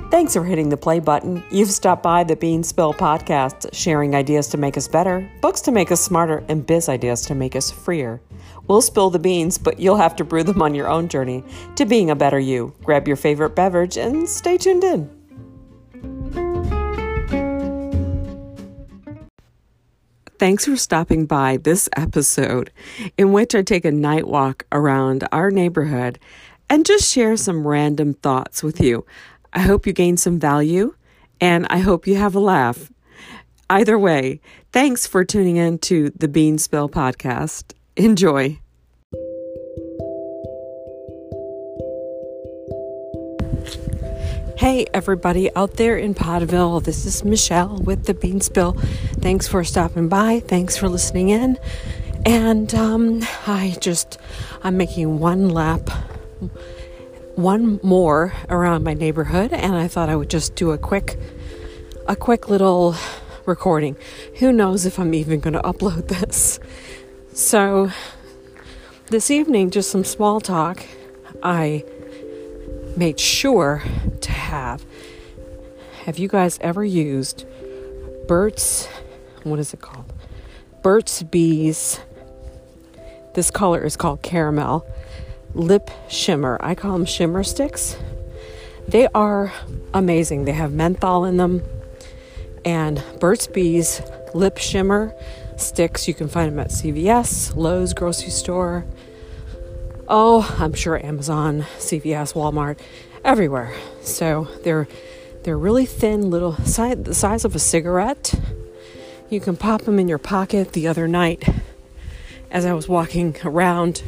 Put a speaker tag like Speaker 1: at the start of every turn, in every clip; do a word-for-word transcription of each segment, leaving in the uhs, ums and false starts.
Speaker 1: Thanks for hitting the play button. You've stopped by the Bean Spill podcast, sharing ideas to make us better, books to make us smarter, and biz ideas to make us freer. We'll spill the beans, but you'll have to brew them on your own journey to being a better you. Grab your favorite beverage and stay tuned in. Thanks for stopping by this episode, in which I take a night walk around our neighborhood and just share some random thoughts with you. I hope you gain some value, and I hope you have a laugh. Either way, thanks for tuning in to the Bean Spill podcast. Enjoy. Hey, everybody out there in Potterville. This is Michelle with the Bean Spill. Thanks for stopping by. Thanks for listening in. And um, I just, I'm making one lap one more around my neighborhood, and I thought I would just do a quick a quick little recording. Who knows if I'm even going to upload this. So this evening, just some small talk. I made sure to have have you guys ever used Burt's, what is it called? Burt's Bees. This color is called Caramel Lip Shimmer. I call them shimmer sticks. They are amazing. They have menthol in them. And Burt's Bees Lip Shimmer sticks, you can find them at C V S, Lowe's grocery store. Oh, I'm sure Amazon, C V S, Walmart, everywhere. So they're they're really thin, little size, the size of a cigarette. You can pop them in your pocket. The other night, as I was walking around,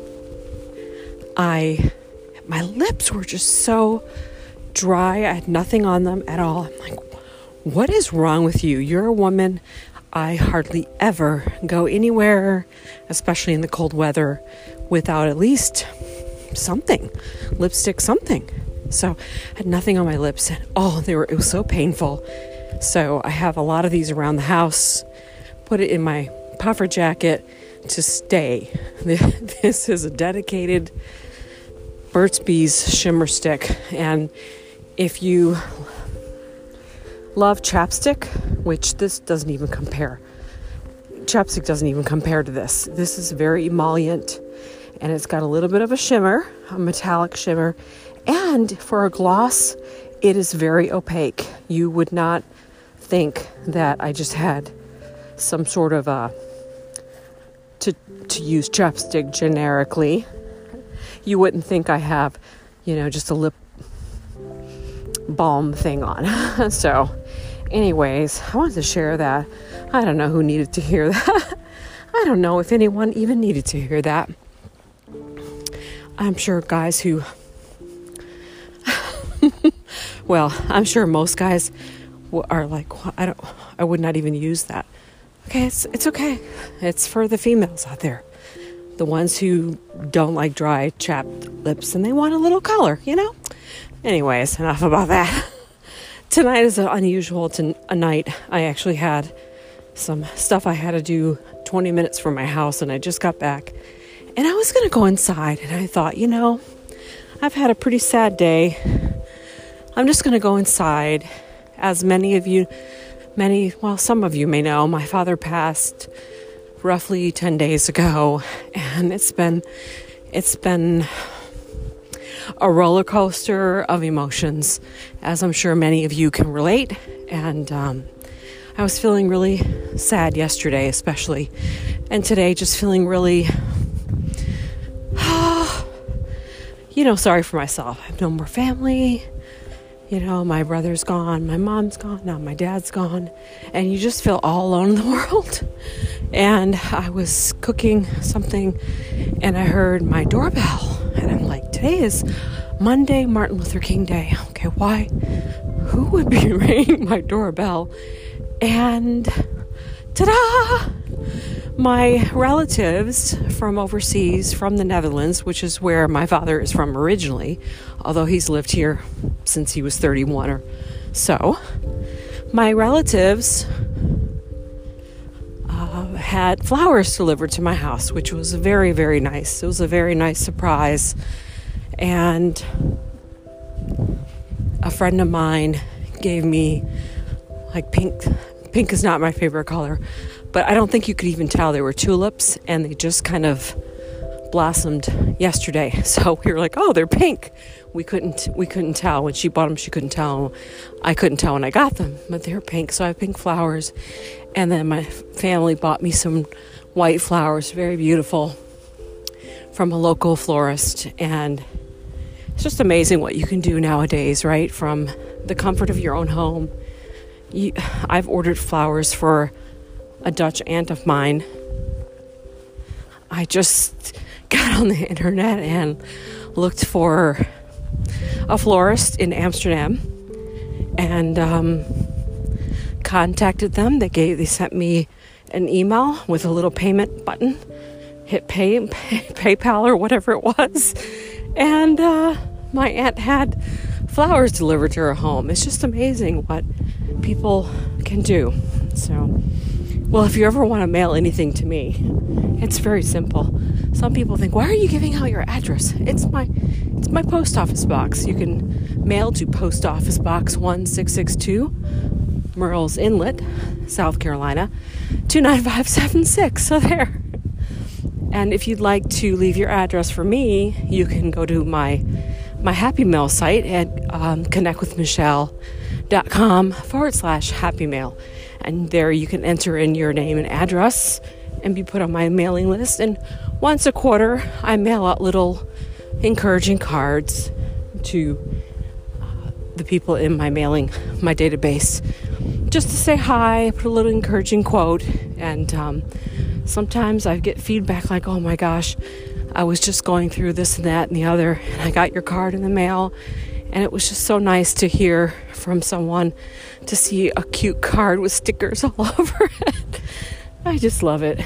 Speaker 1: I, my lips were just so dry. I had nothing on them at all. I'm like, what is wrong with you? You're a woman. I hardly ever go anywhere, especially in the cold weather, without at least something, lipstick, something. So I had nothing on my lips, and oh, they were, it was so painful. So I have a lot of these around the house, put it in my puffer jacket to stay. This is a dedicated Burt's Bees shimmer stick. And if you love chapstick, which this doesn't even compare, chapstick doesn't even compare to this. This is very emollient, and it's got a little bit of a shimmer, a metallic shimmer. And for a gloss, it is very opaque. You would not think that I just had some sort of a, to to use chapstick generically, you wouldn't think I have, you know, just a lip balm thing on. So anyways, I wanted to share that. I don't know who needed to hear that. I don't know if anyone even needed to hear that. I'm sure guys who, well, I'm sure most guys are like, I don't, I would not even use that. Okay, it's it's okay. It's for the females out there. The ones who don't like dry, chapped lips and they want a little color, you know? Anyways, enough about that. Tonight is an unusual to a night. I actually had some stuff I had to do twenty minutes from my house, and I just got back. And I was going to go inside, and I thought, you know, I've had a pretty sad day. I'm just going to go inside. As many of you, many, well, some of you may know, my father passed roughly ten days ago, and it's been, it's been a roller coaster of emotions, as I'm sure many of you can relate. And um, I was feeling really sad yesterday, especially, and today just feeling really, you know, sorry for myself. I have no more family. You know, my brother's gone, my mom's gone, now my dad's gone, and you just feel all alone in the world. And I was cooking something, and I heard my doorbell, and I'm like, today is Monday, Martin Luther King Day. Okay, why? Who would be ringing my doorbell? And ta-da! My relatives from overseas, from the Netherlands, which is where my father is from originally, although he's lived here since he was thirty-one or so. My relatives uh, had flowers delivered to my house, which was very, very nice. It was a very nice surprise. And a friend of mine gave me like pink. Pink is not my favorite color, but I don't think you could even tell they were tulips, and they just kind of blossomed yesterday. So we were like, oh, they're pink. We couldn't we couldn't tell. When she bought them, she couldn't tell. I couldn't tell when I got them, but they're pink. So I have pink flowers. And then my family bought me some white flowers, very beautiful, from a local florist. And it's just amazing what you can do nowadays, right? From the comfort of your own home. You, I've ordered flowers for a Dutch aunt of mine. I just got on the internet and looked for a florist in Amsterdam and um, contacted them. They gave, they sent me an email with a little payment button. Hit pay, pay PayPal or whatever it was, and uh, my aunt had flowers delivered to her home. It's just amazing what people can do. So, well, if you ever want to mail anything to me, it's very simple. Some people think, why are you giving out your address? It's my it's my post office box. You can mail to Post Office Box one six six two, Murrells Inlet, South Carolina, two nine five seven six. So there. And if you'd like to leave your address for me, you can go to my my Happy Mail site at um, connectwithmichelle.com forward slash Happy Mail. And there you can enter in your name and address and be put on my mailing list. And once a quarter, I mail out little encouraging cards to uh, the people in my mailing, my database, just to say hi, put a little encouraging quote. And um, sometimes I get feedback like, oh my gosh, I was just going through this and that and the other, and I got your card in the mail. And it was just so nice to hear from someone, to see a cute card with stickers all over it. I just love it.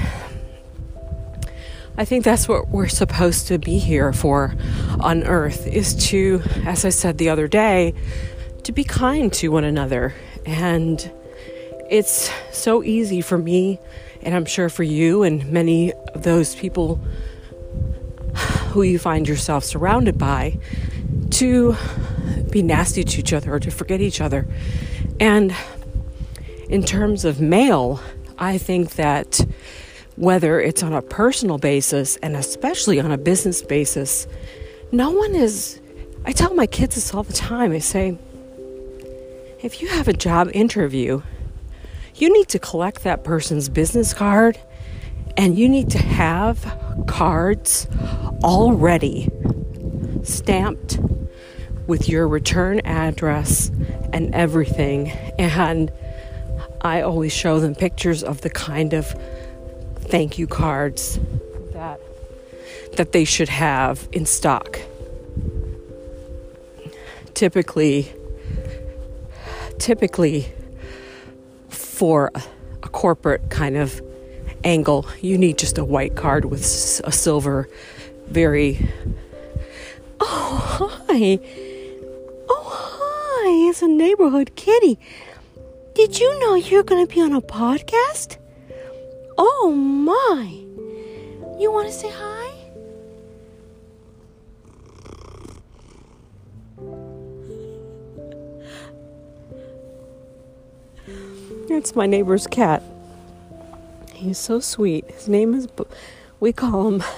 Speaker 1: I think that's what we're supposed to be here for on earth, is to, as I said the other day, to be kind to one another. And it's so easy for me, and I'm sure for you and many of those people who you find yourself surrounded by, to be nasty to each other or to forget each other. And in terms of mail, I think that whether it's on a personal basis and especially on a business basis, no one is, I tell my kids this all the time. I say, if you have a job interview, you need to collect that person's business card, and you need to have cards already stamped with your return address and everything. And I always show them pictures of the kind of thank you cards that that they should have in stock. Typically, typically for a corporate kind of angle, you need just a white card with a silver, very, oh, hi. Oh, hi. It's a neighborhood kitty. Did you know you're going to be on a podcast? Oh, my. You want to say hi? That's my neighbor's cat. He's so sweet. His name is, we call him,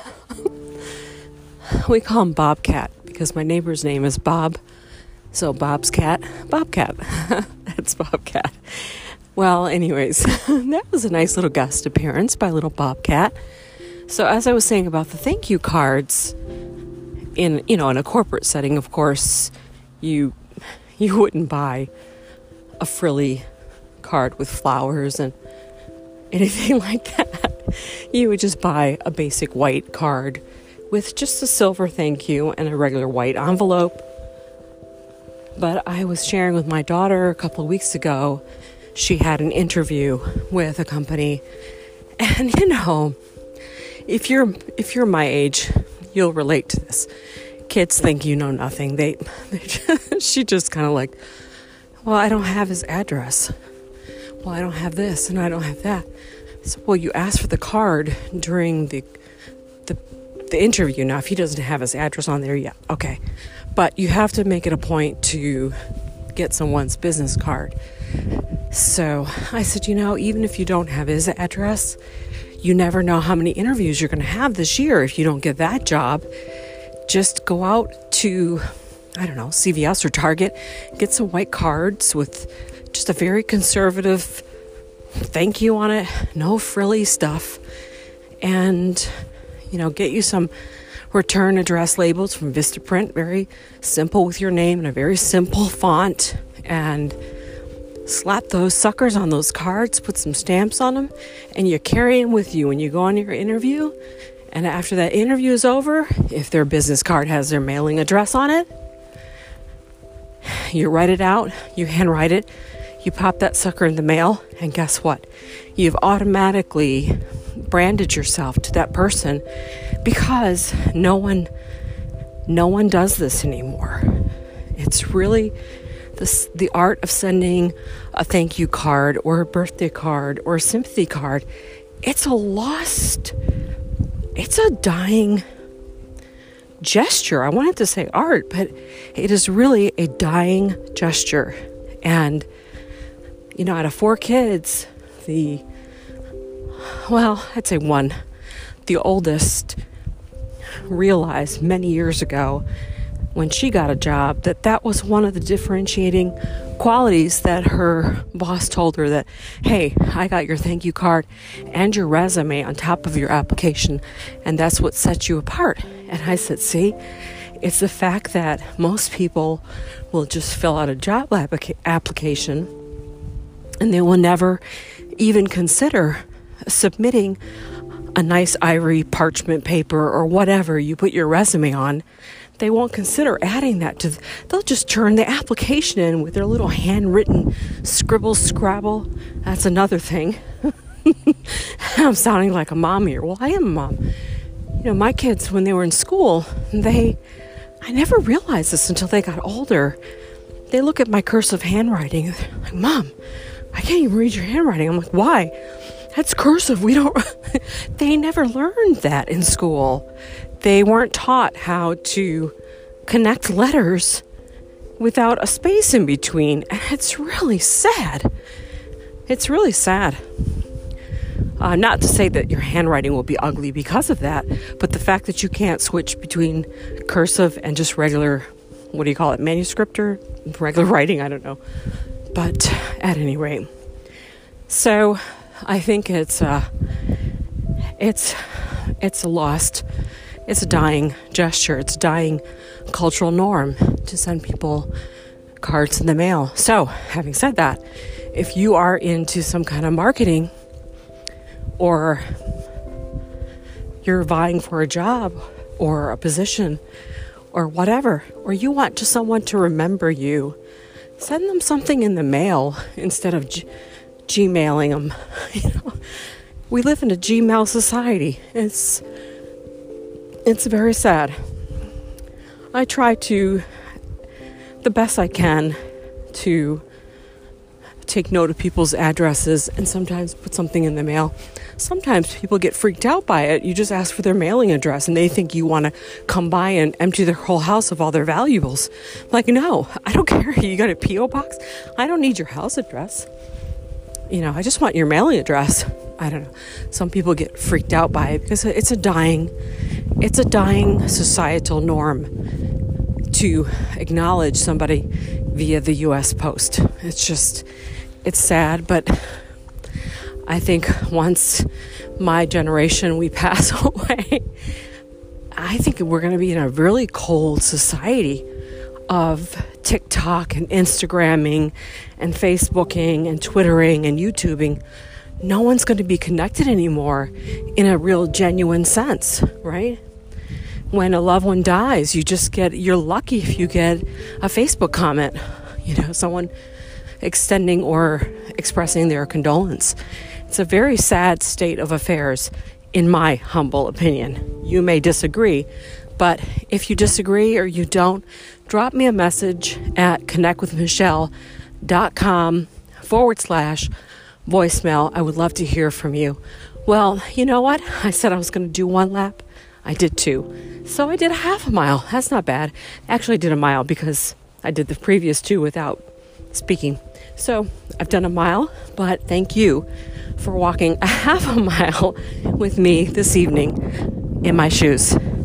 Speaker 1: we call him Bobcat, because my neighbor's name is Bob. So Bob's cat, Bobcat. That's Bobcat. Well, anyways, that was a nice little guest appearance by little Bobcat. So as I was saying about the thank you cards, in, you know, in a corporate setting, of course, you, you wouldn't buy a frilly card with flowers and anything like that. You would just buy a basic white card with just a silver thank you and a regular white envelope. But I was sharing with my daughter a couple of weeks ago, she had an interview with a company, and you know, if you're if you're my age, you'll relate to this. Kids think you know nothing. They, they just, she just kind of like, well, I don't have his address. Well, I don't have this and I don't have that. So, well, you asked for the card during the the the interview. Now, if he doesn't have his address on there, yeah, okay. But you have to make it a point to get someone's business card. So I said, you know, even if you don't have his address, you never know how many interviews you're going to have this year. If you don't get that job, just go out to, I don't know, C V S or Target, get some white cards with just a very conservative thank you on it, no frilly stuff, and, you know, get you some return address labels from Vistaprint, very simple with your name in a very simple font, and slap those suckers on those cards, put some stamps on them, and you carry them with you when you go on your interview. And after that interview is over, if their business card has their mailing address on it, you write it out, you handwrite it, you pop that sucker in the mail, and guess what? You've automatically branded yourself to that person, because no one no one does this anymore. It's really this, the art of sending a thank you card or a birthday card or a sympathy card. It's a lost, it's a dying gesture. I wanted to say art, but it is really a dying gesture. And you know, out of four kids, the, well, I'd say one, the oldest, realized many years ago when she got a job that that was one of the differentiating qualities that her boss told her, that, hey, I got your thank you card and your resume on top of your application, and that's what sets you apart. And I said, see, it's the fact that most people will just fill out a job applica- application and they will never even consider submitting a nice ivory parchment paper or whatever you put your resume on. They won't consider adding that to, th- they'll just turn the application in with their little handwritten scribble scrabble. That's another thing. I'm sounding like a mom here. Well, I am a mom. You know, my kids, when they were in school, they, I never realized this until they got older. They look at my cursive handwriting and they're like, Mom, I can't even read your handwriting. I'm like, why? That's cursive. We don't, they never learned that in school. They weren't taught how to connect letters without a space in between. And it's really sad. It's really sad. Uh, not to say that your handwriting will be ugly because of that, but the fact that you can't switch between cursive and just regular, what do you call it, manuscript or regular writing, I don't know. But at any rate, so I think it's uh, it's it's a lost, it's a dying gesture, it's a dying cultural norm to send people cards in the mail. So, having said that, if you are into some kind of marketing, or you're vying for a job or a position or whatever, or you want just someone to remember you, send them something in the mail instead of g- Gmailing them. You know, we live in a Gmail society. It's it's very sad. I try to, the best I can, to take note of people's addresses and sometimes put something in the mail. Sometimes people get freaked out by it. You just ask for their mailing address and they think you want to come by and empty their whole house of all their valuables. Like, no, I don't care. You got a P O box? I don't need your house address. You know, I just want your mailing address. I don't know. Some people get freaked out by it because it's a dying, it's a dying societal norm to acknowledge somebody via the U S Post. It's just, it's sad, but I think once my generation, we pass away, I think we're going to be in a really cold society of TikTok and Instagramming and Facebooking and Twittering and YouTubing. No one's going to be connected anymore in a real genuine sense, right? When a loved one dies, you just get, you're lucky if you get a Facebook comment, you know, someone extending or expressing their condolence. It's a very sad state of affairs, in my humble opinion. You may disagree, but if you disagree or you don't, drop me a message at connectwithmichelle.com forward slash voicemail. I would love to hear from you. Well, you know what? I said I was going to do one lap. I did two. So I did a half a mile. That's not bad. Actually, I did a mile because I did the previous two without speaking. So I've done a mile, but thank you for walking a half a mile with me this evening in my shoes.